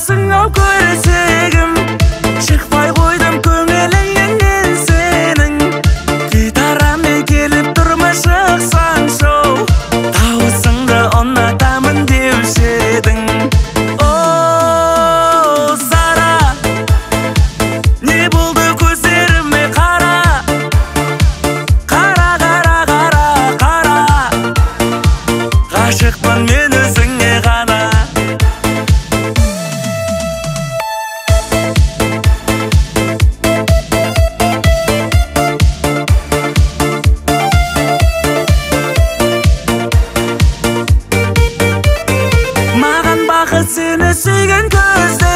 Тағысың ау көрсегім, шықпай қойдым көңіліңнен сенің. Гитарамен келіп тұрма шықсаң шоу, дауысыңды ұнатамын деуші едің. О, Сара, не болды көздеріме қара, қара, қара, қара, қара. Ғашықпын мен өзіңе ғана. Маған бақыт сені сүйген көзді,